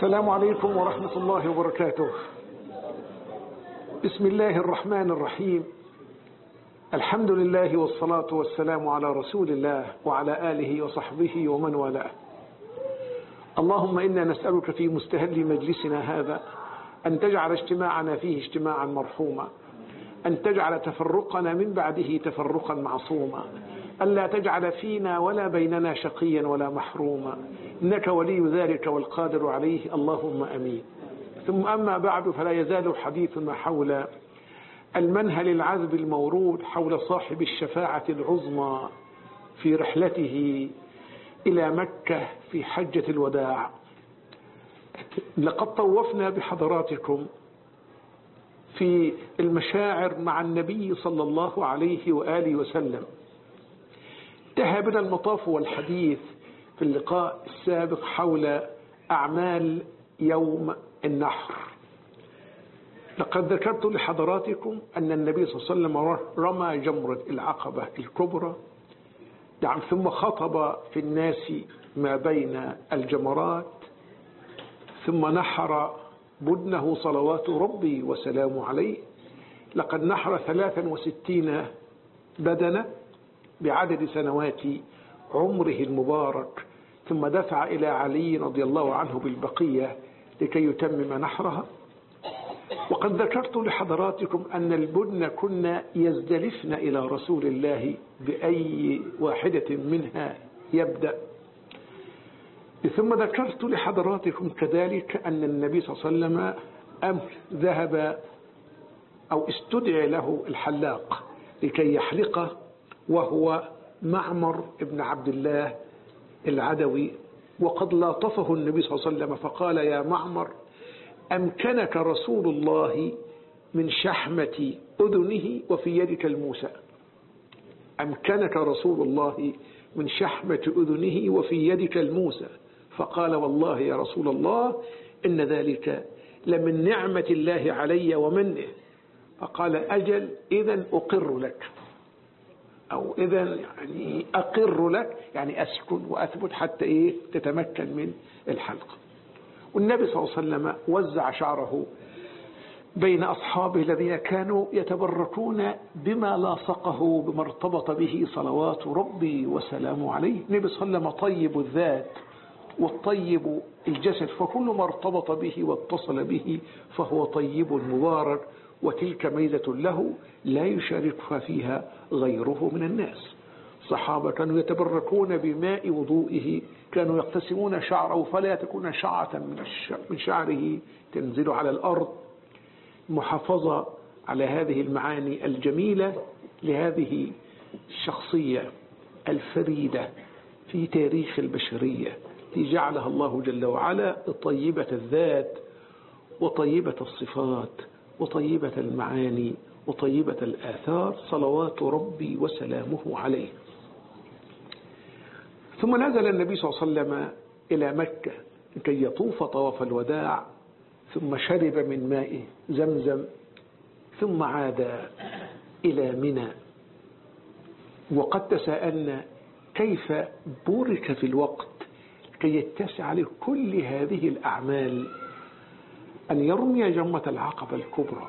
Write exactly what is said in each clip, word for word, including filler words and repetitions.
السلام عليكم ورحمة الله وبركاته. بسم الله الرحمن الرحيم. الحمد لله والصلاة والسلام على رسول الله وعلى آله وصحبه ومن والاه. اللهم إنا نسألك في مستهل مجلسنا هذا أن تجعل اجتماعنا فيه اجتماعا مرحوما، أن تجعل تفرقنا من بعده تفرقا معصوما، ألا تجعل فينا ولا بيننا شقيا ولا محروما، إنك ولي ذلك والقادر عليه، اللهم أمين. ثم أما بعد، فلا يزال حديثنا حول المنهل العذب المورود حول صاحب الشفاعة العظمى في رحلته إلى مكة في حجة الوداع. لقد طوفنا بحضراتكم في المشاعر مع النبي صلى الله عليه وآله وسلم. انتهى بنا المطاف والحديث في اللقاء السابق حول أعمال يوم النحر. لقد ذكرت لحضراتكم أن النبي صلى الله عليه وسلم رمى جمرة العقبة الكبرى، ثم خطب في الناس ما بين الجمرات، ثم نحر بدنه صلوات ربي وسلامه عليه. لقد نحر ثلاثا وستين بدنة بعدد سنوات عمره المبارك، ثم دفع إلى علي رضي الله عنه بالبقية لكي يتمم نحرها. وقد ذكرت لحضراتكم أن البدن كنا يزدلفن إلى رسول الله بأي واحدة منها يبدأ. ثم ذكرت لحضراتكم كذلك أن النبي صلى الله عليه وسلم أم ذهب أو استدعي له الحلاق لكي يحلقه، وهو معمر ابن عبد الله العدوي. وقد لاطفه النبي صلى الله عليه وسلم فقال: يا معمر، أمكنك رسول الله من شحمة أذنه وفي يدك الموسى. أمكنك رسول الله من شحمة أذنه وفي يدك الموسى. فقال: والله يا رسول الله إن ذلك لمن نعمة الله علي ومنه. فقال: أجل، إذن أقر لك، أو إذن يعني أقر لك، يعني أسكن وأثبت حتى إيه تتمكن من الحلق. والنبي صلى الله عليه وسلم وزع شعره بين أصحابه الذين كانوا يتبركون بما لاصقه بما ارتبط به صلوات ربي وسلامه عليه. النبي صلى الله عليه وسلم طيب الذات والطيب الجسد، فكل ما ارتبط به واتصل به فهو طيب مبارك، وتلك ميزة له لا يشاركها فيها غيره من الناس. الصحابة كانوا يتبركون بماء وضوئه، كانوا يقتسمون شعره فلا تكون شعة من شعره تنزل على الأرض. محافظة على هذه المعاني الجميلة لهذه الشخصية الفريدة في تاريخ البشرية، التي جعلها الله جل وعلا طيبة الذات وطيبة الصفات وطيبة المعاني وطيبة الآثار، صلوات ربي وسلامه عليه. ثم نزل النبي صلى الله عليه وسلم إلى مكة كي يطوف طواف الوداع، ثم شرب من ماء زمزم، ثم عاد إلى منى. وقد تساءلنا كيف بورك في الوقت كي يتسع لكل هذه الأعمال، أن يرمي جمرة العقبة الكبرى،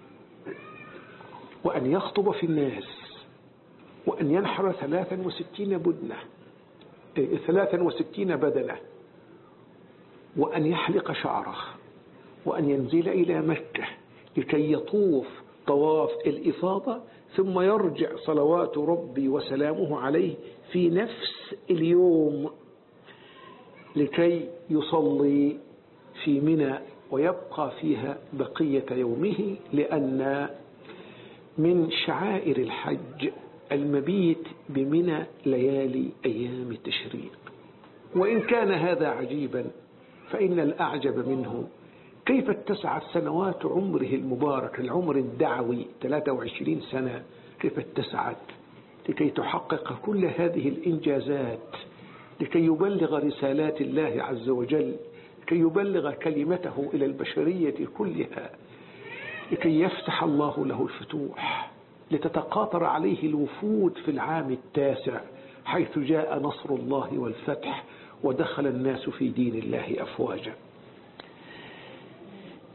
وأن يخطب في الناس، وأن ينحر ثلاثا وستين بدنة ثلاثا وستين بدنة، وأن يحلق شعره، وأن ينزل إلى مكة لكي يطوف طواف الإفاضة، ثم يرجع صلوات ربي وسلامه عليه في نفس اليوم لكي يصلي في منى ويبقى فيها بقية يومه، لأن من شعائر الحج المبيت بمنى ليالي أيام التشريق. وإن كان هذا عجيبا، فإن الأعجب منه كيف اتسعت سنوات عمره المبارك، العمر الدعوي ثلاثة وعشرين سنة، كيف اتسعت لكي تحقق كل هذه الإنجازات، لكي يبلغ رسالات الله عز وجل، لكي يبلغ كلمته إلى البشرية كلها، لكي يفتح الله له الفتوح، لتتقاطر عليه الوفود في العام التاسع حيث جاء نصر الله والفتح ودخل الناس في دين الله أفواجا.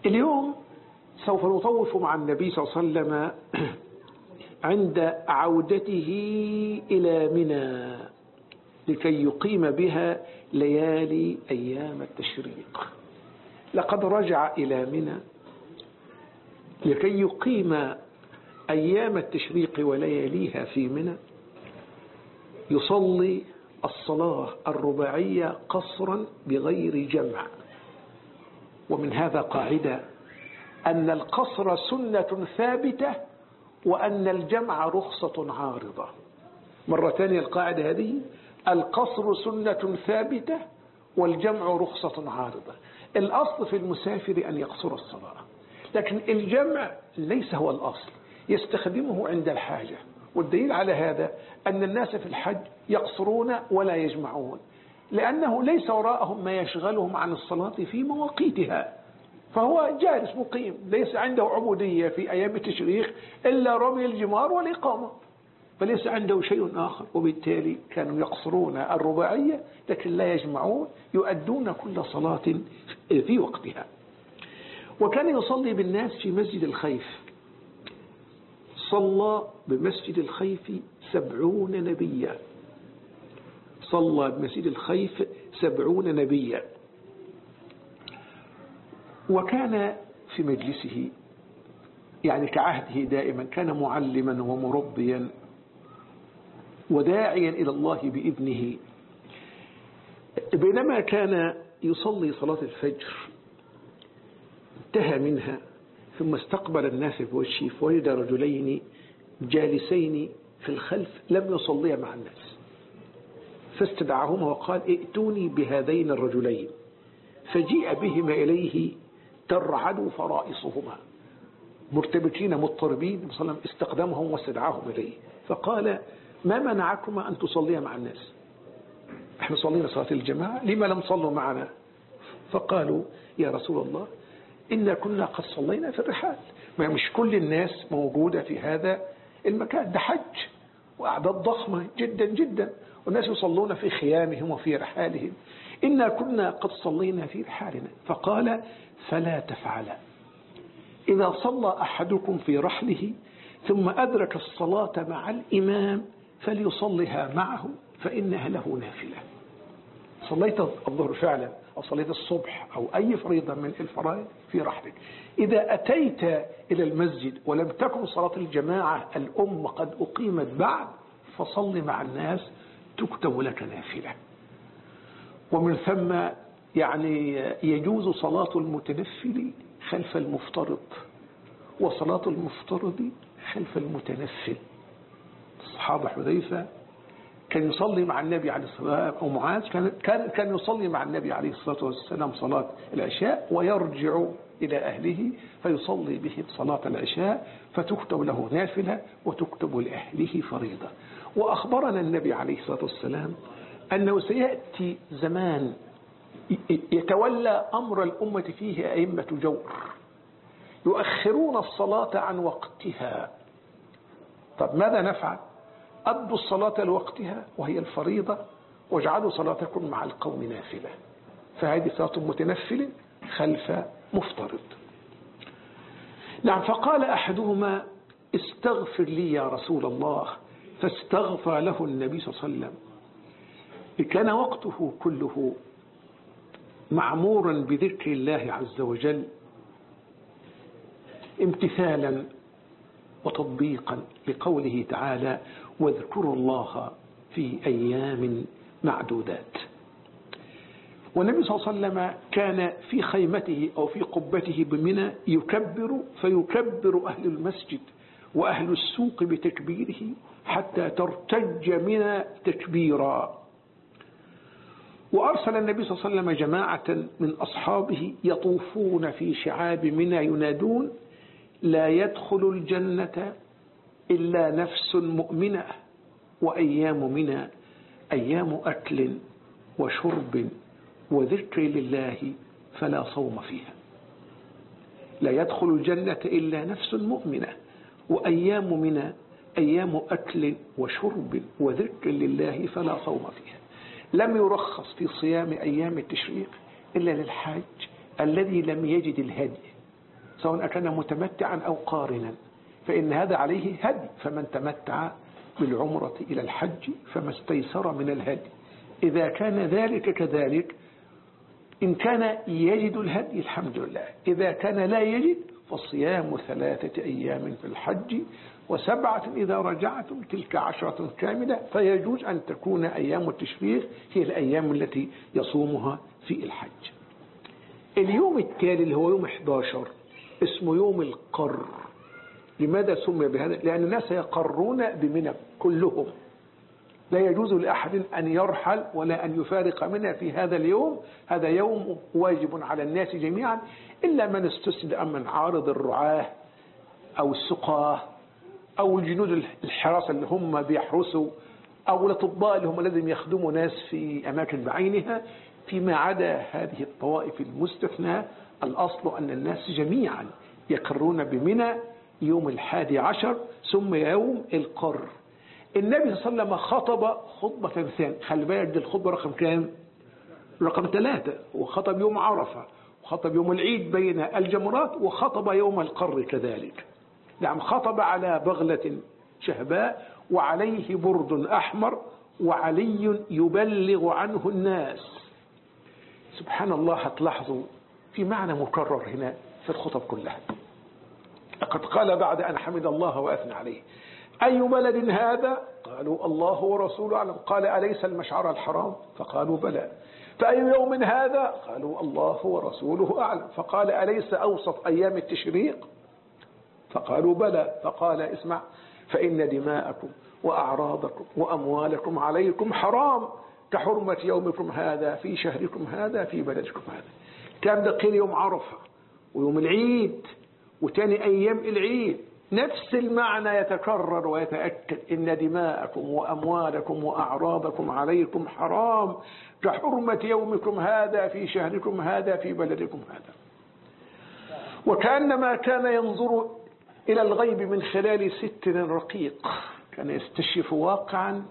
اليوم سوف نطوف مع النبي صلى الله عليه وسلم عند عودته إلى منى لكي يقيم بها ليالي أيام التشريق. لقد رجع إلى منى لكي يقيم أيام التشريق ولياليها في منى، يصلي الصلاة الرباعية قصرا بغير جمع. ومن هذا قاعدة أن القصر سنة ثابتة وأن الجمع رخصة عارضة. مرة ثانية القاعدة هذه: القصر سنة ثابتة والجمع رخصة عارضة. الأصل في المسافر أن يقصر الصلاة، لكن الجمع ليس هو الأصل، يستخدمه عند الحاجة. والدليل على هذا أن الناس في الحج يقصرون ولا يجمعون، لأنه ليس وراءهم ما يشغلهم عن الصلاة في مواقيتها، فهو جالس مقيم، ليس عنده عبودية في أيام التشريق إلا رمي الجمار والإقامة، فليس عنده شيء آخر. وبالتالي كانوا يقصرون الرباعية لكن لا يجمعون، يؤدون كل صلاة في وقتها. وكان يصلي بالناس في مسجد الخيف. صلى بمسجد الخيف سبعون نبيا، صلى بمسجد الخيف سبعون نبيا. وكان في مجلسه يعني كعهده دائما كان معلما ومربيا وداعيا إلى الله بإذنه. بينما كان يصلي صلاة الفجر انتهى منها ثم استقبل الناس بوجهه فوجد رجلين جالسين في الخلف لم يصليا مع الناس، فاستدعاهما وقال: ائتوني بهذين الرجلين. فجيء بهما إليه ترعد فرائصهما مرتبكين مضطربين. صلى الله عليه وسلم استقدمهم واستدعاهم إليه فقال: ما منعكما أن تصليا مع الناس؟ احنا صلينا صلاة الجماعة، لما لم تصلوا معنا؟ فقالوا: يا رسول الله إنا كنا قد صلينا في الرحال. ما مش كل الناس موجودة في هذا المكان، ده حج وأعداد ضخمة جدا جدا، والناس يصلون في خيامهم وفي رحالهم. إنا كنا قد صلينا في رحالنا. فقال: فلا تفعلا. إذا صلى أحدكم في رحله ثم أدرك الصلاة مع الإمام فليصلها معه فإنها له نافلة. صليت الظهر فعلا أو صليت الصبح أو أي فريضة من الفرائض في رحلك، إذا أتيت إلى المسجد ولم تكن صلاة الجماعة الأم قد أقيمت بعد فصل مع الناس تكتب لك نافلة. ومن ثم يعني يجوز صلاة المتنفل خلف المفترض وصلاة المفترض خلف المتنفل. الصحابة حذيفة كان يصلي مع النبي عليه الصلاة والسلام أو معاذ كان كان كان يصلي مع النبي عليه الصلاة والسلام صلاة العشاء ويرجع إلى أهله فيصلي بهم صلاة العشاء فتكتب له نافلة وتكتب لأهله فريضة. وأخبرنا النبي عليه الصلاة والسلام أنه سيأتي زمان يتولى أمر الأمة فيه أئمة جور يؤخرون الصلاة عن وقتها. طب ماذا نفعل؟ أدوا الصلاة لوقتها وهي الفريضة واجعلوا صلاتكم مع القوم نافلة. فهذه صلاة متنفل خلف مفترض. نعم. فقال أحدهما: استغفر لي يا رسول الله، فاستغفر له النبي صلى الله عليه وسلم. كان وقته كله معمورا بذكر الله عز وجل امتثالا وتطبيقا لقوله تعالى: واذكروا الله في أيام معدودات. والنبي صلى الله عليه وسلم كان في خيمته أو في قبته بمنى يكبر فيكبر أهل المسجد وأهل السوق بتكبيره حتى ترتج منى تكبيرا. وأرسل النبي صلى الله عليه وسلم جماعة من أصحابه يطوفون في شعاب منى ينادون: لا يدخل الجنة إلا نفس مؤمنة، وأيام منى أيام أكل وشرب وذكر لله فلا صوم فيها. لا يدخل الجنة إلا نفس مؤمنة، وأيام منى أيام أكل وشرب وذكر لله فلا صوم فيها. لم يرخص في صيام أيام التشريق إلا للحاج الذي لم يجد الهدي سواء كان متمتعا أو قارنا، فإن هذا عليه هدي. فمن تمتع بالعمرة إلى الحج فما استيسر من الهدي. إذا كان ذلك كذلك، إن كان يجد الهدي الحمد لله، إذا كان لا يجد فصيام ثلاثة أيام في الحج وسبعة إذا رجعتم تلك عشرة كاملة. فيجوز أن تكون أيام التشريق هي الأيام التي يصومها في الحج. اليوم التالي اللي هو يوم أحد عشر اسمه يوم القر. لماذا سمي بهذا؟ لأن الناس يقرون بمنى كلهم، لا يجوز لأحد أن يرحل ولا أن يفارق منى في هذا اليوم. هذا يوم واجب على الناس جميعا، إلا من استثنى من عارض الرعاة أو السقاه أو الجنود الحراسة اللي هم بيحرسوا، أو الأطباء اللي هم لازم يخدموا ناس في أماكن بعينها. فيما عدا هذه الطوائف المستثنى، الأصل أن الناس جميعا يقرون بمنى يوم الحادي عشر، ثم يوم القر. النبي صلى الله عليه وسلم خطب خطبة ثانية. خلي بالك دي الخطبة رقم كام؟ رقم ثلاثة. وخطب يوم عرفة، وخطب يوم العيد بين الجمرات، وخطب يوم القر كذلك. نعم، خطب على بغلة شهباء وعليه برد أحمر وعلي يبلغ عنه الناس. سبحان الله، هتلاحظوا في معنى مكرر هنا في الخطب كلها. لقد قال بعد أن حمد الله وأثنى عليه: أي بلد هذا؟ قالوا الله ورسوله أعلم. قال: أليس المشعر الحرام؟ فقالوا بلى. فأي يوم هذا؟ قالوا الله ورسوله أعلم. فقال: أليس أوسط أيام التشريق؟ فقالوا بلى. فقال: اسمع، فإن دماءكم وأعراضكم وأموالكم عليكم حرام كحرمة يومكم هذا في شهركم هذا في بلدكم هذا. كان ده قيل يوم عرفة ويوم العيد وتاني أيام العيد، نفس المعنى يتكرر ويتأكد: إن دماءكم وأموالكم وأعراضكم عليكم حرام كحرمة يومكم هذا في شهركم هذا في بلدكم هذا. وكأنما كان ينظر إلى الغيب من خلال ستر رقيق، كان يستشف واقعا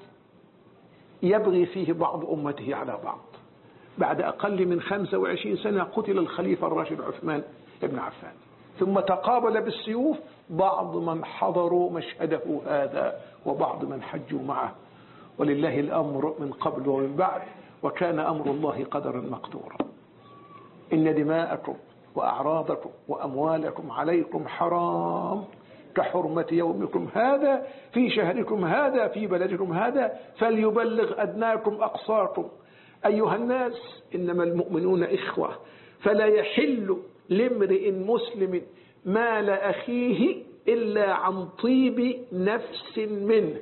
يبغي فيه بعض أمته على بعض. بعد أقل من خمسة وعشرين سنة قتل الخليفة الراشد عثمان بن عفان، ثم تقابل بالسيوف بعض من حضروا مشهده هذا وبعض من حجوا معه. ولله الأمر من قبل ومن بعد، وكان أمر الله قدرا مقدورا. إن دماءكم وأعراضكم وأموالكم عليكم حرام كحرمة يومكم هذا في شهركم هذا في بلدكم هذا فليبلغ أدناكم أقصاكم. أيها الناس، إنما المؤمنون إخوة، فلا يحل لامرئ مسلم مال أخيه إلا عن طيب نفس منه.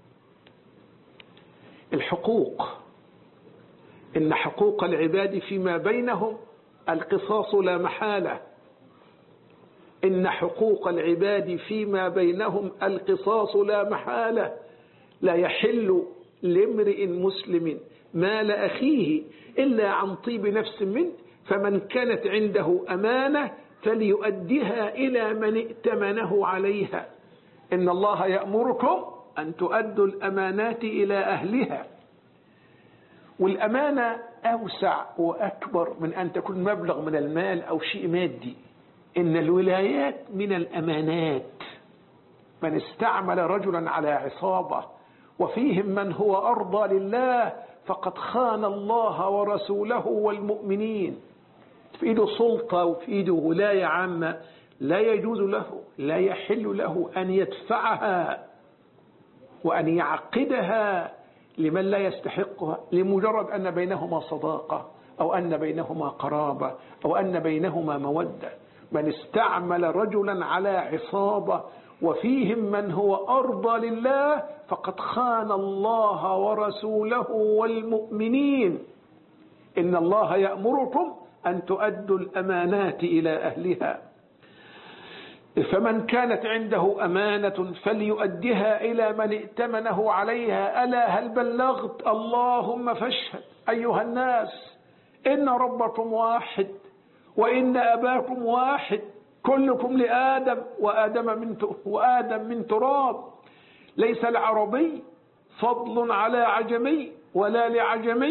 الحقوق، إن حقوق العباد فيما بينهم القصاص لا محالة. إن حقوق العباد فيما بينهم القصاص لا محالة. لا يحل لامرئ مسلم مال أخيه إلا عن طيب نفس منه، فمن كانت عنده أمانة فليؤديها إلى من ائتمنه عليها. إن الله يأمركم أن تؤدوا الأمانات إلى أهلها. والأمانة أوسع وأكبر من أن تكون مبلغ من المال أو شيء مادي. إن الولايات من الأمانات. من استعمل رجلا على عصابة وفيهم من هو أرضى لله فقد خان الله ورسوله والمؤمنين. في إيده سلطة وفي إيده ولاية عامة، لا يجوز له، لا يحل له أن يدفعها وأن يعقدها لمن لا يستحقها لمجرد أن بينهما صداقة أو أن بينهما قرابة أو أن بينهما مودة. من استعمل رجلا على عصابة وفيهم من هو أرضى لله فقد خان الله ورسوله والمؤمنين. إن الله يأمركم أن تؤدوا الأمانات إلى أهلها. فمن كانت عنده أمانة فليؤدها إلى من ائتمنه عليها. ألا هل بلغت؟ اللهم فاشهد. أيها الناس، إن ربكم واحد وإن أباكم واحد، كلكم لآدم وآدم من وآدم من تراب. ليس العربي فضل على عجمي ولا لعجمي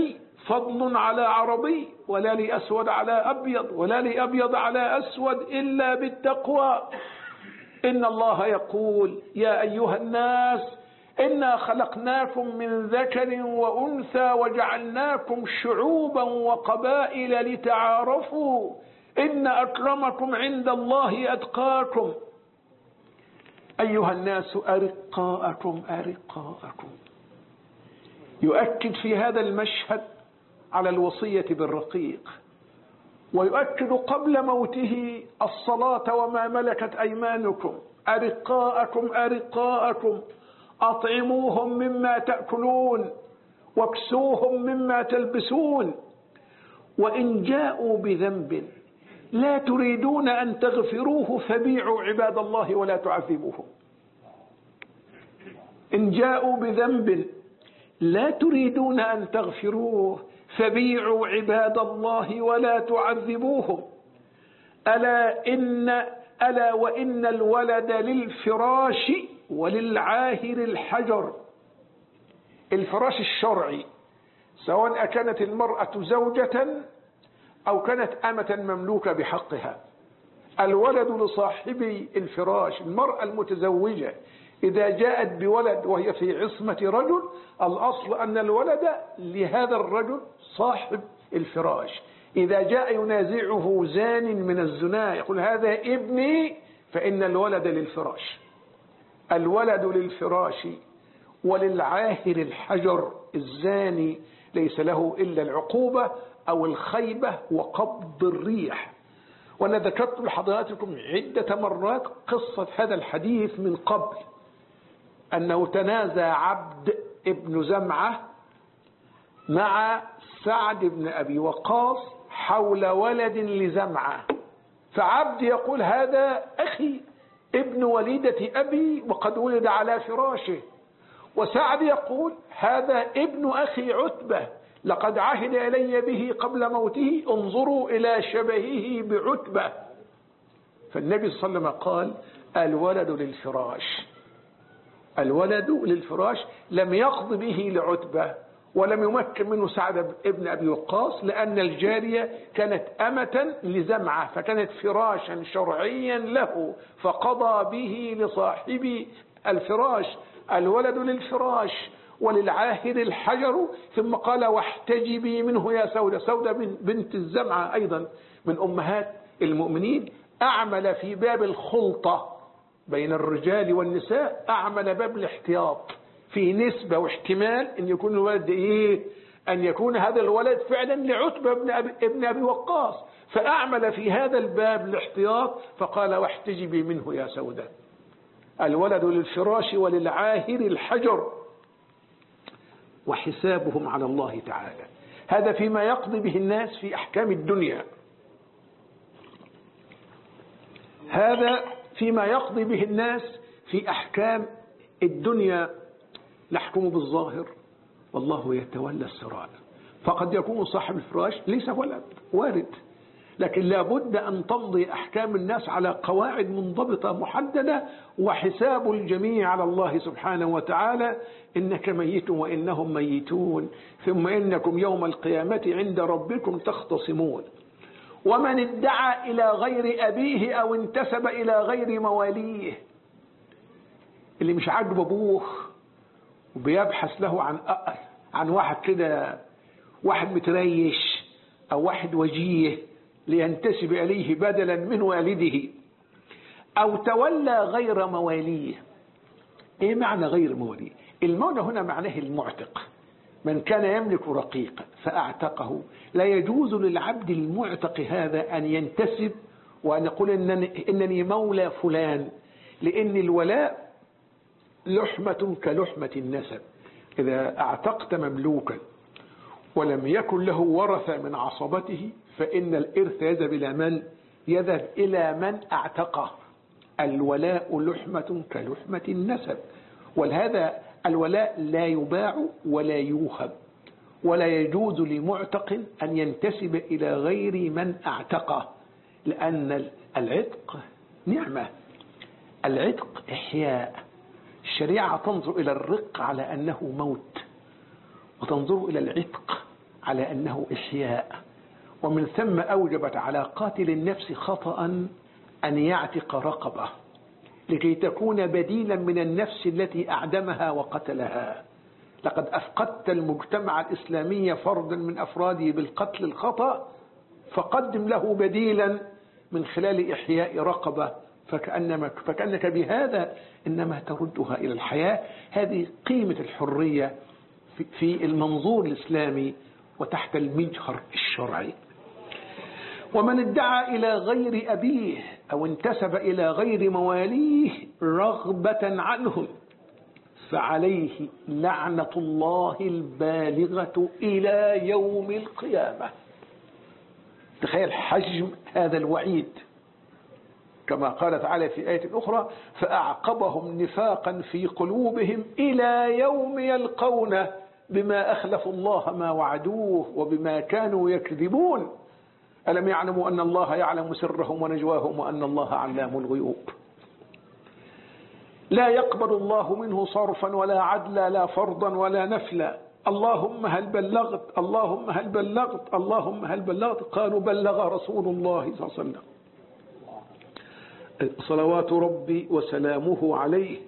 فضل على عربي، ولا لأسود على أبيض، ولا لأبيض على أسود، إلا بالتقوى. إن الله يقول: يا أيها الناس إنا خلقناكم من ذكر وأنثى وجعلناكم شعوبا وقبائل لتعارفوا إن أكرمكم عند الله أتقاكم. أيها الناس أرقاءكم أرقاءكم. يؤكد في هذا المشهد على الوصية بالرقيق، ويؤكد قبل موته الصلاة وما ملكت أيمانكم. أرقاءكم أرقاءكم، أطعموهم مما تأكلون واكسوهم مما تلبسون. وإن جاءوا بذنب لا تريدون أن تغفروه فبيعوا عباد الله ولا تعذبوهم. إن جاءوا بذنب لا تريدون أن تغفروه فبيعوا عباد الله ولا تعذبوهم. ألا إن ألا وإن الولد للفراش وللعاهر الحجر. الفراش الشرعي، سواء كانت المرأة زوجة أو كانت أمة مملوكة بحقها. الولد لصاحب الفراش. المرأة المتزوجة إذا جاءت بولد وهي في عصمة رجل، الأصل أن الولد لهذا الرجل صاحب الفراش. إذا جاء ينازعه زان من الزنا يقول: هذا ابني، فإن الولد للفراش. الولد للفراش وللعاهر الحجر. الزاني ليس له إلا العقوبة أو الخيبة وقبض الريح. وأنا ذكرت لحضراتكم عدة مرات قصة هذا الحديث من قبل، أنه تنازع عبد ابن زمعة مع سعد بن أبي وقاص حول ولد لزمعة. فعبد يقول: هذا أخي ابن وليدة أبي وقد ولد على فراشه. وسعد يقول: هذا ابن أخي عتبة لقد عهد إلي به قبل موته، انظروا إلى شبهه بعتبة. فالنبي صلى الله عليه وسلم قال: الولد للفراش. الولد للفراش. لم يقض به لعتبة ولم يمكن منه سعد ابن أبي وقاص، لأن الجارية كانت أمة لزمعة فكانت فراشا شرعيا له، فقضى به لصاحب الفراش. الولد للفراش وللعاهر الحجر. ثم قال: واحتجبي منه يا سودة. سودة بنت الزمعة أيضا من أمهات المؤمنين، أعمل في باب الخلطة بين الرجال والنساء، أعمل باب الاحتياط في نسبة واحتمال أن يكون الولد إيه؟ أن يكون هذا الولد فعلا لعتبة ابن أبي, ابن أبي وقاص، فأعمل في هذا الباب الاحتياط فقال: واحتجبي منه يا سودة. الولد للفراش وللعاهر الحجر. وحسابهم على الله تعالى. هذا فيما يقضي به الناس في أحكام الدنيا. هذا فيما يقضي به الناس في أحكام الدنيا. نحكم بالظاهر والله يتولى السرائر. فقد يكون صاحب الفراش ليس ولد، وارد، لكن لابد أن تمضي أحكام الناس على قواعد منضبطة محددة، وحساب الجميع على الله سبحانه وتعالى. إنك ميت وإنهم ميتون، ثم إنكم يوم القيامة عند ربكم تختصمون. ومن ادعى إلى غير أبيه أو انتسب إلى غير مواليه، اللي مش عاجب أبوه وبيبحث له عن عن واحد كده، واحد متريش أو واحد وجيه لينتسب إليه بدلا من والده، أو تولى غير مواليه. إيه معنى غير مواليه؟ المولى هنا معناه المعتق. من كان يملك رقيقا فأعتقه، لا يجوز للعبد المعتق هذا أن ينتسب وأن يقول إنني, إنني مولى فلان، لأن الولاء لحمة كلحمة النسب. إذا اعتقت مملوكا ولم يكن له ورثة من عصبته فإن الإرث يذهب إلى من؟ يذهب إلى من أعتقه. الولاء لحمة كلحمة النسب. ولهذا الولاء لا يباع ولا يوهب، ولا يجوز لمعتق أن ينتسب إلى غير من أعتقه، لأن العتق نعمة. العتق إحياء. الشريعة تنظر إلى الرق على أنه موت، وتنظر إلى العتق على أنه إحياء، ومن ثم أوجبت على قاتل النفس خطأ أن يعتق رقبة لكي تكون بديلا من النفس التي أعدمها وقتلها. لقد أفقدت المجتمع الإسلامي فردا من أفراده بالقتل الخطأ، فقدم له بديلا من خلال إحياء رقبة، فكأنما فكأنك بهذا إنما تردها إلى الحياة. هذه قيمة الحرية في المنظور الإسلامي وتحت المجهر الشرعي. ومن ادعى إلى غير أبيه أو انتسب إلى غير مواليه رغبة عنهم فعليه لعنة الله البالغة إلى يوم القيامة. تخيل حجم هذا الوعيد، كما قال تعالى في آية أخرى: فأعقبهم نفاقا في قلوبهم إلى يوم يلقونه بما أخلفوا الله ما وعدوه وبما كانوا يكذبون ألم يعلموا أن الله يعلم سرهم ونجواهم وأن الله علام الغيوب. لا يقبل الله منه صرفا ولا عدلا، لا فرضا ولا نفلا. اللهم هل بلغت، اللهم هل بلغت، اللهم هل بلغت. قالوا بلغ رسول الله صلى الله عليه وسلم صلوات ربي وسلامه عليه.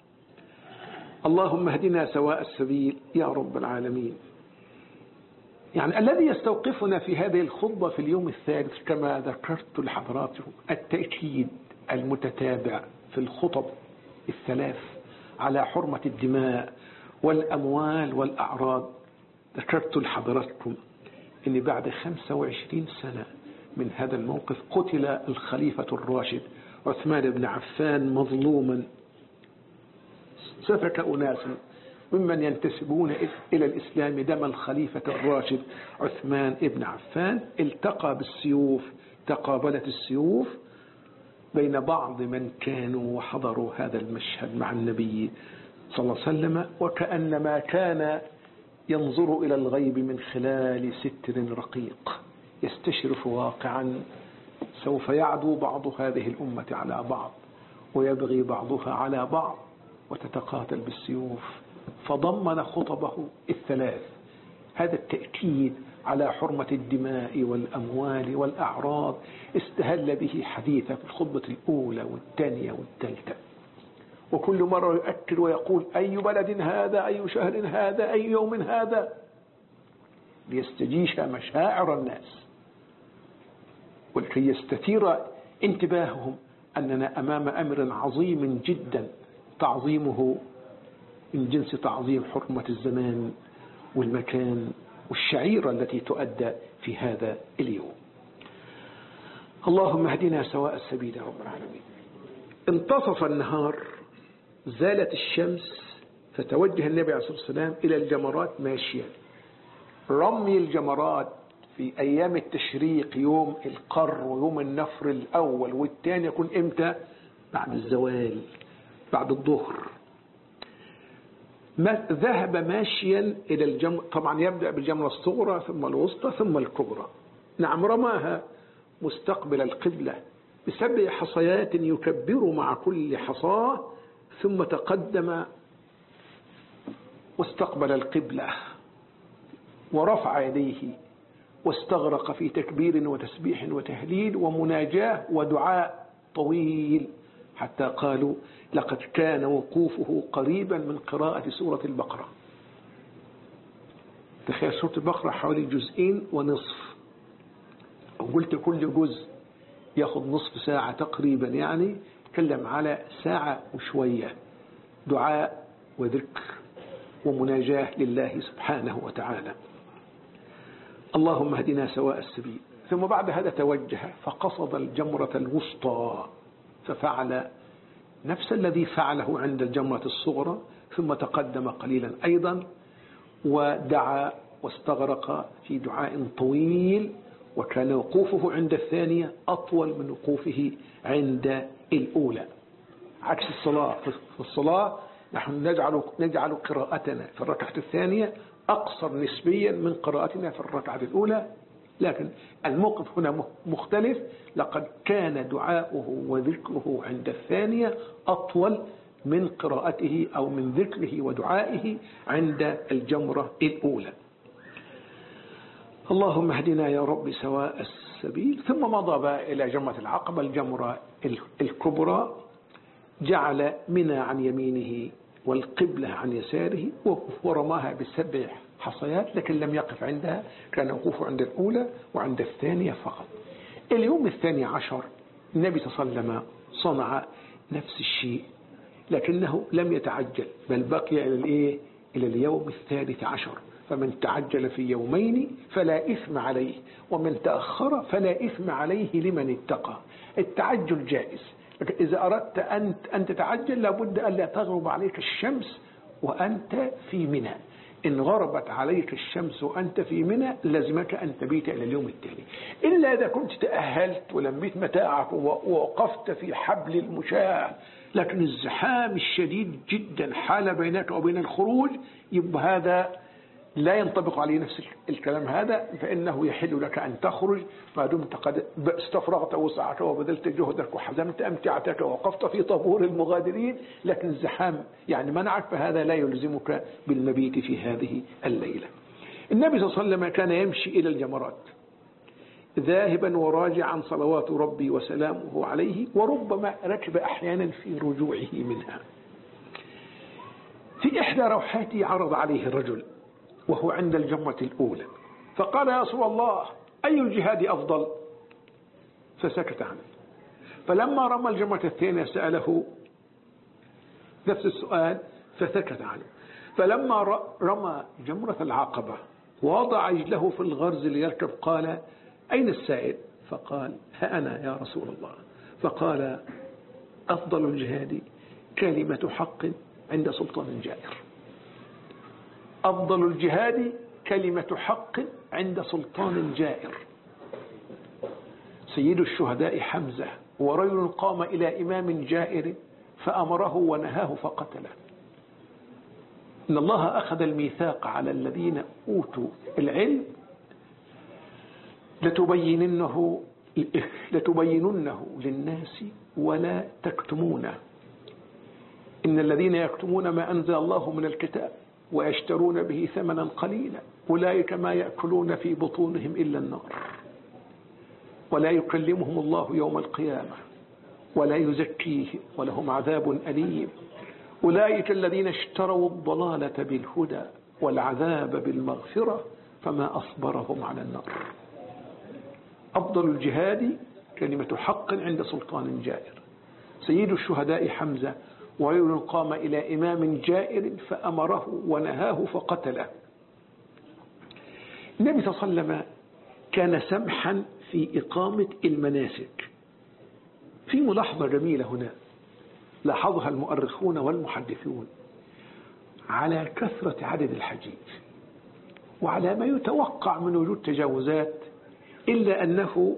اللهم اهدنا سواء السبيل يا رب العالمين. يعني الذي يستوقفنا في هذه الخطبة في اليوم الثالث كما ذكرت لحضراتكم التأكيد المتتابع في الخطب الثلاث على حرمة الدماء والأموال والأعراض. ذكرت لحضراتكم أن بعد خمسة وعشرين سنة من هذا الموقف قتل الخليفة الراشد عثمان بن عفان مظلوما. سفك أناس ممن ينتسبون إلى الإسلام دم الخليفة الراشد عثمان بن عفان. التقى بالسيوف، تقابلت السيوف بين بعض من كانوا وحضروا هذا المشهد مع النبي صلى الله عليه وسلم، وكأنما كان ينظر إلى الغيب من خلال ستر رقيق يستشرف واقعا سوف يعدو بعض هذه الأمة على بعض ويبغي بعضها على بعض وتتقاتل بالسيوف. فضمن خطبه الثلاث هذا التأكيد على حرمة الدماء والأموال والأعراض. استهل به حديثه في الخطبة الأولى والثانية والثالثة، وكل مرة يؤكد ويقول أي بلد هذا، أي شهر هذا، أي يوم هذا، ليستجيش مشاعر الناس ولكي يستثير انتباههم أننا أمام أمر عظيم جدا تعظيمه من جنس تعظيم حرمة الزمان والمكان والشعيرة التي تؤدى في هذا اليوم. اللهم اهدنا سواء السبيل يا رب العالمين. انتصف النهار، زالت الشمس، فتوجه النبي عليه الصلاة والسلام إلى الجمرات ماشيا. رمي الجمرات في أيام التشريق يوم القر ويوم النفر الأول والثاني يكون إمتى؟ بعد الزوال، بعد الظهر. ما ذهب ماشيا إلى الجمرة، طبعا يبدأ بالجمرة الصغرى ثم الوسطى ثم الكبرى. نعم، رماها مستقبل القبلة بسبع حصيات يكبر مع كل حصاة، ثم تقدم واستقبل القبلة ورفع يديه واستغرق في تكبير وتسبيح وتهليل ومناجاة ودعاء طويل، حتى قالوا لقد كان وقوفه قريبا من قراءة سورة البقرة. تخيل سورة البقرة حوالي جزئين ونصف، أو قلت كل جزء يأخذ نصف ساعة تقريبا، يعني تكلم على ساعة وشوية دعاء وذكر ومناجاة لله سبحانه وتعالى. اللهم اهدنا سواء السبيل. ثم بعد هذا توجه فقصد الجمرة الوسطى، ففعل نفس الذي فعله عند الجمرة الصغرى، ثم تقدم قليلا أيضا ودعا واستغرق في دعاء طويل، وكان وقوفه عند الثانية أطول من وقوفه عند الأولى. عكس الصلاة، في الصلاة نحن نجعل, نجعل قراءتنا في الركعة الثانية أقصر نسبيا من قراءتنا في الركعة الأولى، لكن الموقف هنا مختلف. لقد كان دعاؤه وذكره عند الثانية أطول من قراءته أو من ذكره ودعائه عند الجمرة الأولى. اللهم اهدنا يا رب سواء السبيل. ثم مضى بقى إلى جمرة العقبة، الجمرة الكبرى، جعل منى عن يمينه والقبلة عن يساره ورماها بسبع حصيات، لكن لم يقف عندها، كان وقوفه عند الأولى وعند الثانية فقط. اليوم الثاني عشر النبي صلى الله عليه وسلم صنع نفس الشيء، لكنه لم يتعجل، بل بقي إلى الإيه؟ إلى اليوم الثالث عشر. فمن تعجل في يومين فلا إثم عليه، ومن تأخر فلا إثم عليه لمن اتقى. التعجل جائز، لكن إذا أردت أن أن تتعجل لابد أن لا تغرب عليك الشمس وأنت في منى. إن غربت عليك الشمس وأنت في منى لازمك أن تبيت إلى اليوم التالي، إلا إذا كنت تأهلت ولميت متاعك ووقفت في حبل المشاة، لكن الزحام الشديد جدا حال بينك وبين الخروج، يبقى هذا لا ينطبق عليه نفس الكلام هذا، فإنه يحل لك أن تخرج ما دمت قد استفرغت وسعك وبذلت جهدك وحزمت أمتعتك ووقفت في طابور المغادرين، لكن الزحام يعني منعك، فهذا لا يلزمك بالمبيت في هذه الليلة. النبي صلى الله عليه وسلم كان يمشي إلى الجمرات ذاهبا وراجعا صلوات ربي وسلامه عليه، وربما ركب أحيانا في رجوعه منها. في إحدى روحاته عرض عليه الرجل وهو عند الجمرة الأولى، فقال: يا رسول الله، أي الجهاد أفضل؟ فسكت عنه. فلما رمى الجمرة الثانية سأله نفس السؤال فسكت عنه. فلما رمى جمرة العقبة ووضع رجله في الغرز ليركب قال: أين السائل؟ فقال: ها أنا يا رسول الله. فقال: أفضل الجهاد كلمة حق عند سلطان جائر. أفضل الجهاد كلمة حق عند سلطان جائر. سيد الشهداء حمزة ورجل قام إلى إمام جائر فأمره ونهاه فقتله. إن الله أخذ الميثاق على الذين أوتوا العلم لتبيننه لتبيننه للناس ولا تكتمونه. إن الذين يكتمون ما أنزل الله من الكتاب ويشترون به ثمنا قليلا أولئك ما يأكلون في بطونهم إلا النار ولا يكلمهم الله يوم القيامة ولا يزكيهم ولهم عذاب أليم. أولئك الذين اشتروا الضلالة بالهدى والعذاب بالمغفرة فما أصبرهم على النار. أفضل الجهاد كلمة حق عند سلطان جائر. سيد الشهداء حمزة ورجل قام إلى إمام جائر فأمره ونهاه فقتله. النبي صلى الله عليه وسلم كان سمحا في إقامة المناسك. في ملاحظة جميلة هنا لاحظها المؤرخون والمحدثون على كثرة عدد الحجيج وعلى ما يتوقع من وجود تجاوزات، إلا أنه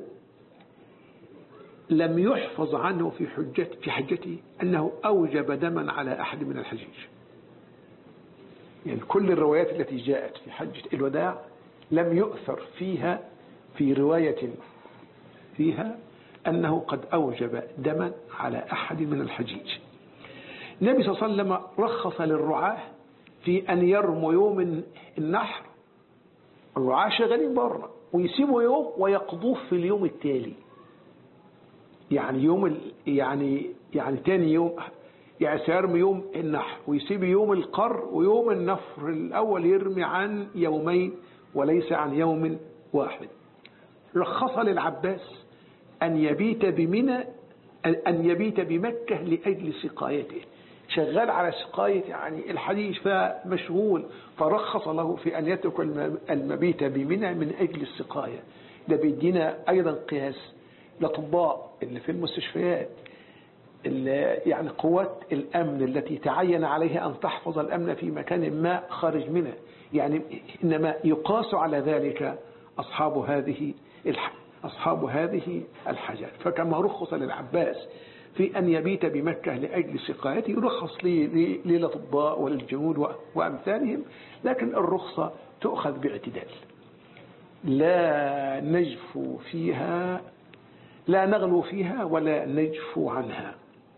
لم يحفظ عنه في حجة في حجته أنه أوجب دما على أحد من الحجيج. يعني كل الروايات التي جاءت في حجة الوداع لم يؤثر فيها في رواية فيها أنه قد أوجب دما على أحد من الحجيج. النبي صلى الله عليه وسلم رخص للرعاة في أن يرموا يوم النحر، الرعاة شغالين برا، ويسيبوا يوم ويقضوه في اليوم التالي. يعني يوم ال... يعني يعني تاني يوم يعني سيرمي يوم النحر ويسيب يوم القر، ويوم النفر الأول يرمي عن يومين وليس عن يوم واحد. رخص للعباس أن يبيت بمنى أن يبيت بمكة لأجل سقايته، شغال على سقاية يعني الحديث فمشغول، فرخص له في أن يترك المبيت بمنى من أجل السقاية. ده بيدينا أيضا قياس الأطباء اللي في المستشفيات، اللي يعني قوات الأمن التي تعين عليها أن تحفظ الأمن في مكان ما خارج منه، يعني إنما يقاس على ذلك أصحاب هذه الح... أصحاب هذه الحاجات. فكما رخص للعباس في أن يبيت بمكة لأجل سقايته، يرخص للأطباء وللجنود وأمثالهم، لكن الرخصة تؤخذ باعتدال، لا نجفو فيها، لا نغلو فيها ولا نجفو عنها.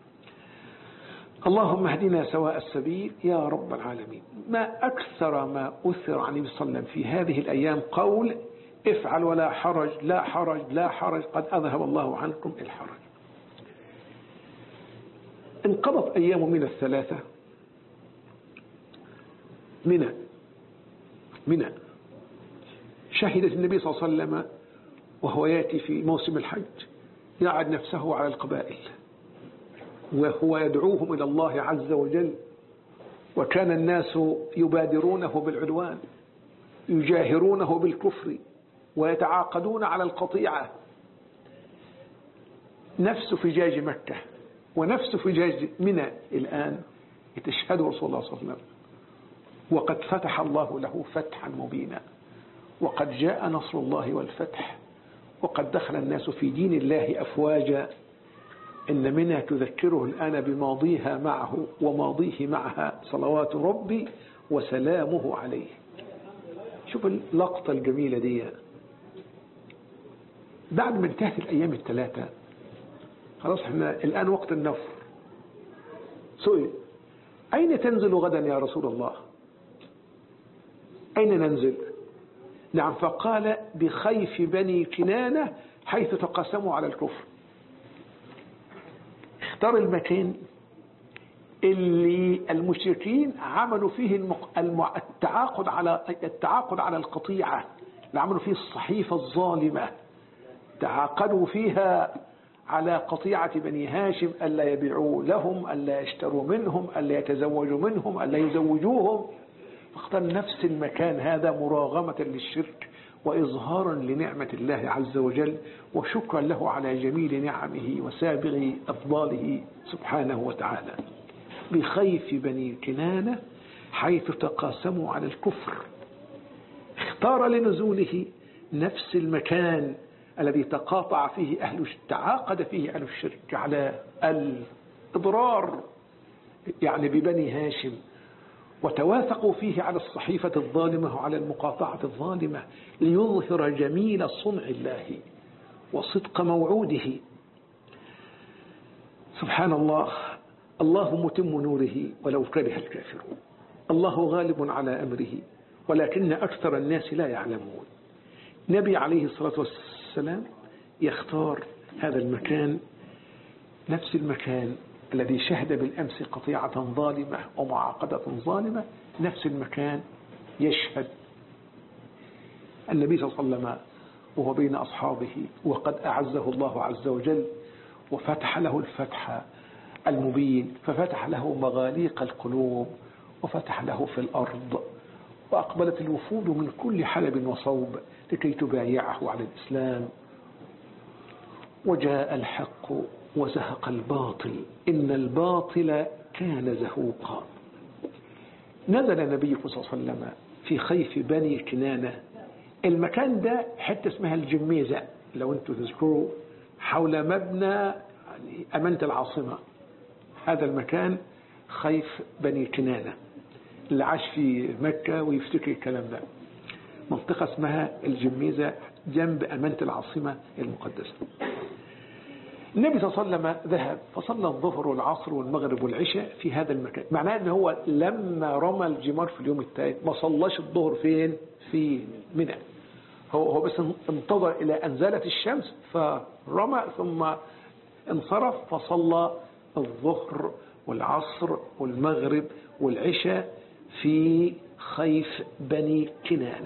اللهم اهدنا سواء السبيل يا رب العالمين. ما أكثر ما أثر عن النبي صلى الله عليه وسلم في هذه الأيام قول: افعل ولا حرج، لا حرج لا حرج، قد أذهب الله عنكم الحرج. انقضت أيام من الثلاثة، منى منى شهدت النبي صلى الله عليه وسلم وهو يأتي في موسم الحج يعد نفسه على القبائل وهو يدعوهم إلى الله عز وجل، وكان الناس يبادرونه بالعدوان، يجاهرونه بالكفر، ويتعاقدون على القطيعة. نفس فجاج مكة ونفس فجاج منى الآن يتشهد رسول الله صلى الله عليه وسلم، وقد فتح الله له فتحا مبينا، وقد جاء نصر الله والفتح، وقد دخل الناس في دين الله أفواجا. إن منى تذكره الآن بماضيها معه وماضيه معها صلوات ربي وسلامه عليه. شوف اللقطة الجميلة دي. بعد ما انتهت الأيام الثلاثة خلاص احنا الآن وقت النفر. سئل: أين تنزل غدا يا رسول الله؟ أين ننزل؟ نعم، فقال: بخيف بني كنانة حيث تقاسموا على الكفر. اختار المكان اللي المشركين عملوا فيه التعاقد على التعاقد على القطيعة، اللي عملوا فيه الصحيفة الظالمة، تعاقدوا فيها على قطيعة بني هاشم ألا يبيعوا لهم، ألا يشتروا منهم، ألا يتزوجوا منهم، ألا يزوجوهم. فاختار نفس المكان هذا مراغمة للشرك وإظهارا لنعمة الله عز وجل وشكرا له على جميل نعمه وسابغ أفضاله سبحانه وتعالى. بخيف بني كنانة حيث تقاسموا على الكفر. اختار لنزوله نفس المكان الذي تقاطع فيه أهل تعاقد فيه أهل الشرك على الإضرار يعني ببني هاشم، وتوافقوا فيه على الصحيفة الظالمة وعلى المقاطعة الظالمة، ليظهر جميل صنع الله وصدق موعوده. سبحان الله، الله متم نوره ولو كره الكافرون، الله غالب على أمره ولكن أكثر الناس لا يعلمون. نبي عليه الصلاة والسلام يختار هذا المكان، نفس المكان الذي شهد بالأمس قطيعة ظالمة ومعاقدة ظالمة، نفس المكان يشهد النبي صلى الله عليه وسلم وهو بين أصحابه، وقد أعزه الله عز وجل وفتح له الفتح المبين، ففتح له مغاليق القلوب وفتح له في الأرض، وأقبلت الوفود من كل حلب وصوب لكي تبايعه على الإسلام. وجاء الحق وزهق الباطل إن الباطل كان زهوقا. نزل النبي صلى الله عليه وسلم في خيف بني كنانة. المكان ده حتى اسمها الجميزة، لو أنتم تذكروا، حول مبنى يعني أمانة العاصمة. هذا المكان خيف بني كنانة، اللي عاش في مكة ويفتكر الكلام ده. منطقة اسمها الجميزة جنب أمانة العاصمة المقدسة. النبي صلى الله عليه وسلم ذهب فصلى الظهر والعصر والمغرب والعشاء في هذا المكان. معناه أنه هو لما رمى الجمار في اليوم الثالث ما صلاش الظهر فين؟ في منى. هو هو بس انتظر إلى أن زالت الشمس فرمى، ثم انصرف فصلى الظهر والعصر والمغرب والعشاء في خيف بني كنانة.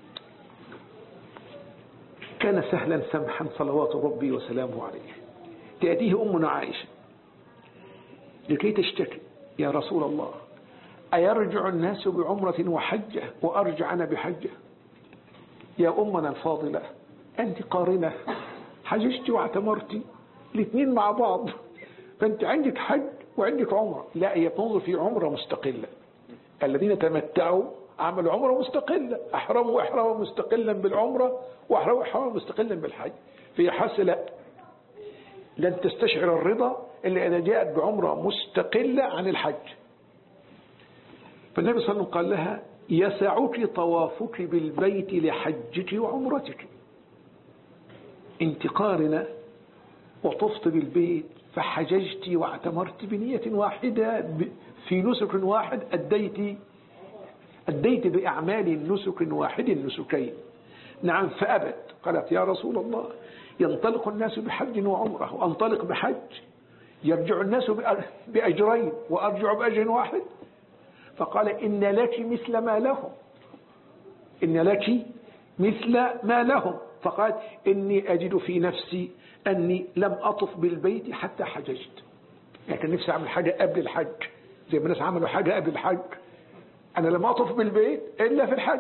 كان سهلا سمحا صلوات ربي وسلامه عليه. تأتيه أمنا عائشة لكي تشتكي: يا رسول الله، أيرجع الناس بعمرة وحجة وأرجع أنا بحجة؟ يا أمنا الفاضلة، أنت قارنة، حججت واعتمرت الاثنين مع بعض، فأنت عندك حج وعندك عمرة. لا، هي تنظر في عمرة مستقلة. الذين تمتعوا عملوا عمرة مستقلة، أحرموا إحراما مستقلا بالعمرة وأحرموا إحراما مستقلا بالحج. في حسلة لن تستشعر الرضا إلا إذا جاءت بعمرة مستقلة عن الحج. فالنبي صلى الله عليه وسلم قال لها: يسعك طوافك بالبيت لحجك وعمرتك. انت قارنة وطفت بالبيت فحججت واعتمرت بنية واحدة في نسك واحد، أديت أديت بأعمال نسك واحد النسكين. نعم فأبت، قالت يا رسول الله ينطلق الناس بحج وعمرة وأنطلق بحج، يرجع الناس بأجرين وأرجع بأجر واحد. فقال إن لك مثل ما لهم، إن لك مثل ما لهم. فقال إني أجد في نفسي أني لم أطف بالبيت حتى حججت، لكن نفسي أعمل حاجة قبل الحج زي ما الناس عملوا حاجة قبل الحج، أنا لم أطف بالبيت إلا في الحج.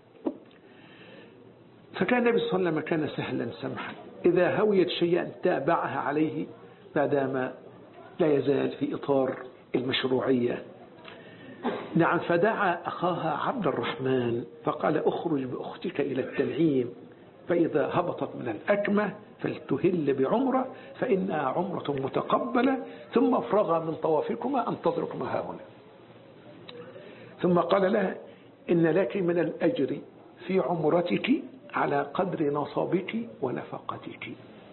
فكان النبي صلى الله عليه وسلم كان سهلا سمحا، إذا هويت شيئا تابعها عليه ما دام لا يزال في إطار المشروعية. نعم فدعا أخاها عبد الرحمن فقال اخرج بأختك إلى التنعيم، فإذا هبطت من الأكمة فلتهل بعمرة فإنها عمرة متقبلة، ثم افرغا من طوافكما أنتظركما هاهنا. ثم قال لها إن لك من الأجر في عمرتك على قدر نصبك ونفقتك،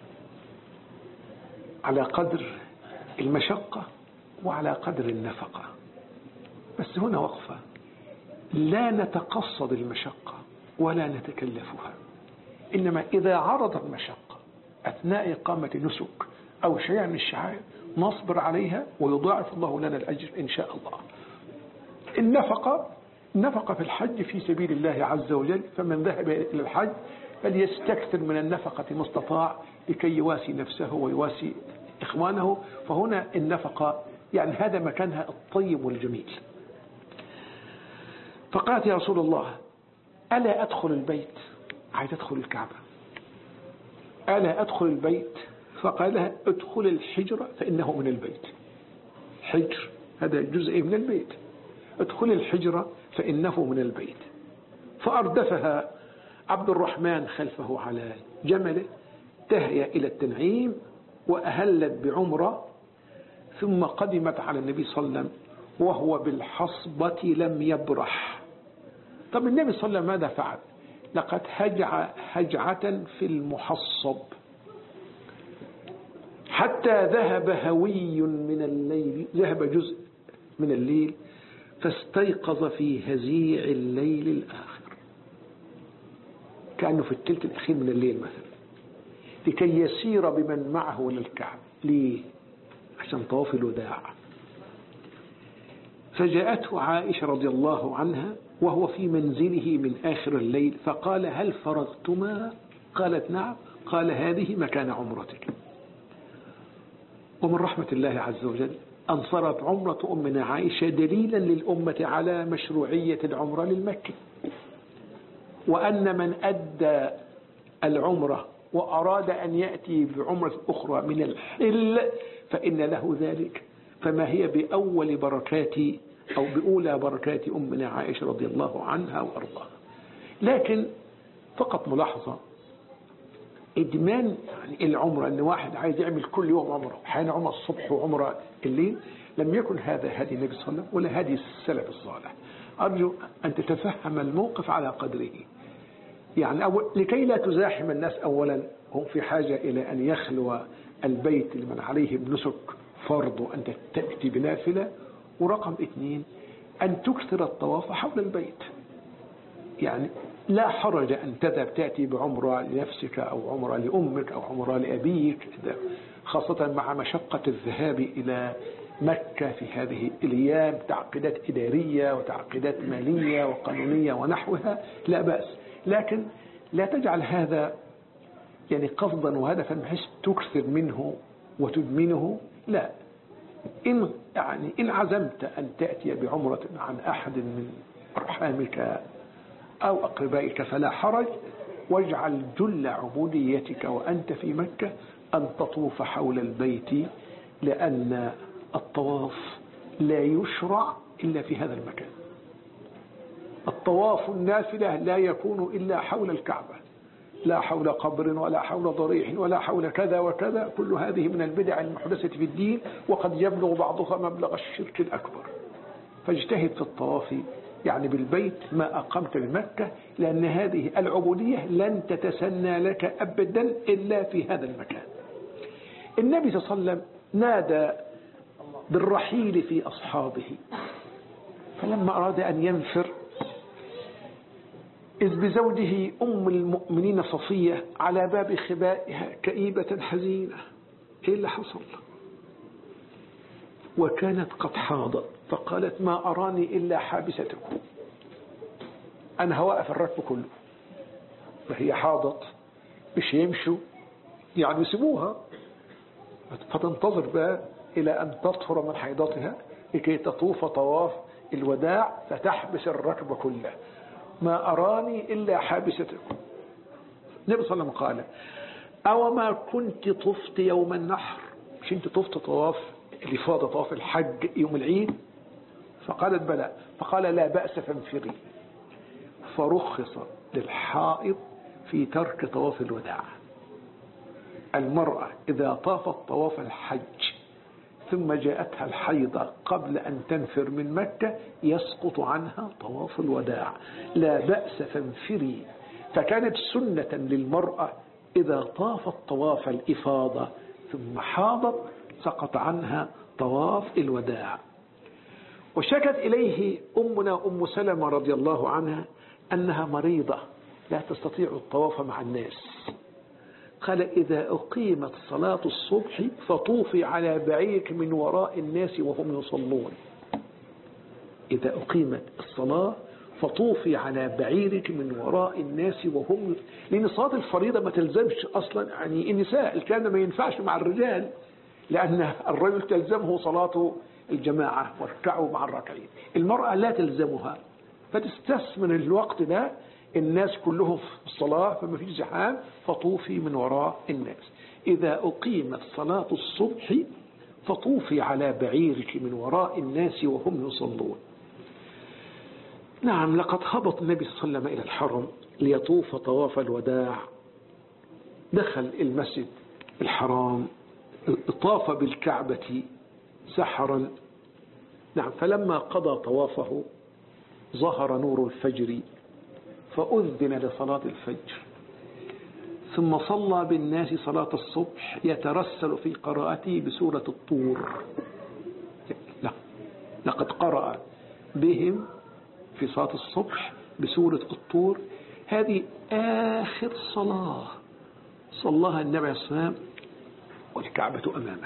على قدر المشقة وعلى قدر النفقة. بس هنا وقفة، لا نتقصد المشقة ولا نتكلفها، إنما إذا عرض المشقة أثناء إقامة نسك أو شيء من الشعائر نصبر عليها ويضاعف الله لنا الأجر إن شاء الله. النفقة النفقة في الحج في سبيل الله عز وجل، فمن ذهب إلى الحج فليستكثر من النفقة ما استطاع لكي يواسي نفسه ويواسي إخوانه. فهنا النفقة يعني هذا مكانها الطيب والجميل. فقالت يا رسول الله ألا أدخل البيت، عايز أدخل الكعبة، ألا أدخل البيت؟ فقال لها ادخل الحجر فإنه من البيت، حجر هذا جزء من البيت، ادخل الحجر فإنه من البيت. فأردفها عبد الرحمن خلفه على جمله، تهيأ إلى التنعيم وأهلت بعمرة، ثم قدمت على النبي صلى الله عليه وسلم وهو بالحصبة لم يبرح. طب النبي صلى الله عليه وسلم ماذا فعل؟ لقد هجع هجعة في المحصب حتى ذهب هوي من الليل، ذهب جزء من الليل فاستيقظ في هزيع الليل الآخر، كأنه في الثلث الأخير من الليل مثلا، لكي يسير بمن معه للكعب. ليه؟ عشان طواف الوداع. فجاءته عائشة رضي الله عنها وهو في منزله من آخر الليل فقال هل فرغتما؟ قالت نعم. قال هذه مكان عمرتك. ومن رحمة الله عز وجل أن صارت عمرة أمنا عائشة دليلا للأمة على مشروعية العمرة للمكي، وأن من أدى العمرة وأراد أن يأتي بعمرة أخرى من الحل فإن له ذلك. فما هي بأول بركات أو بأولى بركات أمنا عائشة رضي الله عنها وأرضاها. لكن فقط ملاحظة، إدمان يعني العمرة أن واحد عايز يعمل كل يوم عمرة، حين عمرة الصبح وعمرة الليل، لم يكن هذا هدي النبي صلى الله عليه وسلم ولا هدي السلف الصالح. أرجو أن تتفهم الموقف على قدره، يعني أول لكي لا تزاحم الناس. أولا هم في حاجة إلى أن يخلو البيت لمن عليه بنسك فرض وأنت تأتي بنافلة. ورقم اثنين أن تكثر الطواف حول البيت، يعني لا حرج أن تذهب تأتي بعمرة لنفسك أو عمرة لأمك أو عمرة لأبيك، خاصة مع مشقة الذهاب إلى مكة في هذه الأيام، تعقيدات إدارية وتعقيدات مالية وقانونية ونحوها، لا بأس. لكن لا تجعل هذا يعني قصدا وهدفا بحيث تكثر منه وتدمنه، لا. إن يعني إن عزمت أن تأتي بعمرة عن أحد من أرحامك أو أقربائك فلا حرج، واجعل جل عبوديتك وأنت في مكة أن تطوف حول البيت، لأن الطواف لا يشرع إلا في هذا المكان. الطواف النافلة لا يكون إلا حول الكعبة، لا حول قبر ولا حول ضريح ولا حول كذا وكذا. كل هذه من البدع المحدثة في الدين، وقد يبلغ بعضها مبلغ الشرك الأكبر. فاجتهد في الطواف يعني بالبيت ما أقمت بمكة، لأن هذه العبودية لن تتسنى لك أبدا إلا في هذا المكان. النبي صلى الله عليه وسلم نادى بالرحيل في أصحابه، فلما أراد أن ينفر إذ بزوجه أم المؤمنين صفية على باب خبائها كئيبة حزينة. إيه اللي حصل؟ وكانت قد حاضت فقالت ما أراني إلا حابستكم، أنا هوقف الركب كله. فهي حاضت مش يمشوا يعني يسيبوها، فتنتظر بقى إلى أن تطهر من حيضتها لكي تطوف طواف الوداع فتحبس الركب كله. ما أراني إلا حابستكم. النبي صلى الله عليه وسلم قال أو ما كنت طفت يوم النحر، مش أنت طفت طواف الإفاضة طواف الحج يوم العيد؟ فقالت بلى. فقال لا بأس فانفري. فرخص للحائض في ترك طواف الوداع. المرأة إذا طافت طواف الحج ثم جاءتها الحيضة قبل أن تنفر من مكة يسقط عنها طواف الوداع، لا بأس فانفري. فكانت سنة للمرأة إذا طافت طواف الإفاضة ثم حاضت سقط عنها طواف الوداع. وشكت إليه أمنا أم سلمة رضي الله عنها أنها مريضة لا تستطيع الطواف مع الناس. قال إذا أقيمت صلاة الصبح فطوفي على بعيرك من وراء الناس وهم يصلون. إذا أقيمت الصلاة فطوفي على بعيرك من وراء الناس وهم، لأن صلاة الفريضة ما تلزمش أصلا يعني النساء، الكلام ما ينفعش مع الرجال لأن الرجل تلزمه صلاة الجماعة واركعوا مع الراكعين. المرأة لا تلزمها فتستثمن الوقت ده الناس كلهم في الصلاة فما فيش زحام فطوفي من وراء الناس. إذا أقيمت صلاة الصبح فطوفي على بعيرك من وراء الناس وهم يصلون. نعم لقد هبط النبي صلى الله عليه وسلم إلى الحرم ليطوف طواف الوداع. دخل المسجد الحرام طاف بالكعبة سحرا. نعم فلما قضى طوافه ظهر نور الفجر فأذن لصلاة الفجر، ثم صلى بالناس صلاة الصبح يترسل في قراءته بسورة الطور. لا لقد قرأ بهم في صلاة الصبح بسورة الطور. هذه آخر صلاة صلاها النبي عليه الصلاة والسلام والكعبة أمامه،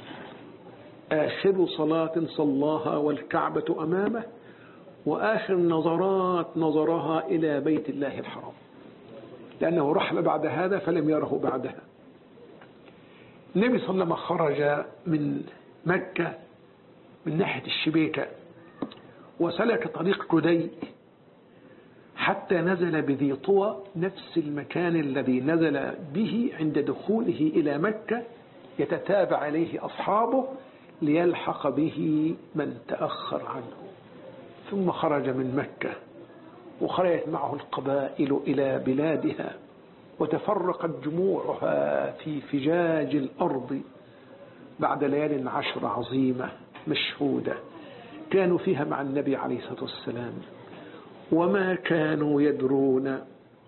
آخر صلاة صلاها والكعبة أمامه، وآخر نظرات نظرها إلى بيت الله الحرام، لأنه رحل بعد هذا فلم يره بعدها. النبي صلى الله عليه وسلم خرج من مكة من ناحية الشبيكة وسلك طريق جدي حتى نزل بذي طوى، نفس المكان الذي نزل به عند دخوله إلى مكة، يتتابع عليه أصحابه ليلحق به من تأخر عنه. ثم خرج من مكة وخرجت معه القبائل إلى بلادها وتفرقت جموعها في فجاج الأرض بعد ليال عشر عظيمة مشهودة كانوا فيها مع النبي عليه الصلاة والسلام، وما كانوا يدرون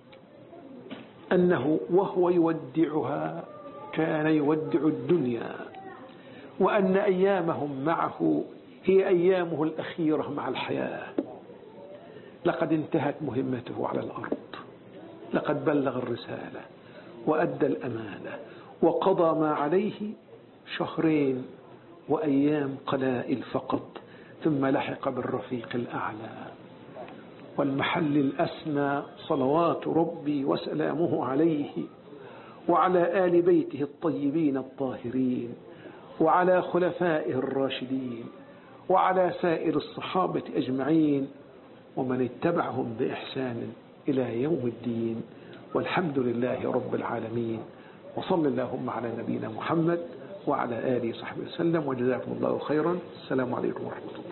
أنه وهو يودعها كان يودع الدنيا، وأن أيامهم معه هي أيامه الأخيرة مع الحياة. لقد انتهت مهمته على الأرض، لقد بلغ الرسالة وأدى الأمانة وقضى ما عليه شهرين وأيام قلائل فقط، ثم لحق بالرفيق الأعلى والمحل الأسمى صلوات ربي وسلامه عليه وعلى آل بيته الطيبين الطاهرين وعلى خلفائه الراشدين وعلى سائر الصحابة أجمعين ومن اتبعهم بإحسان إلى يوم الدين، والحمد لله رب العالمين. وصل اللهم على نبينا محمد وعلى آله وصحبه وسلم، وجزاكم الله خيرا. السلام عليكم ورحمة الله.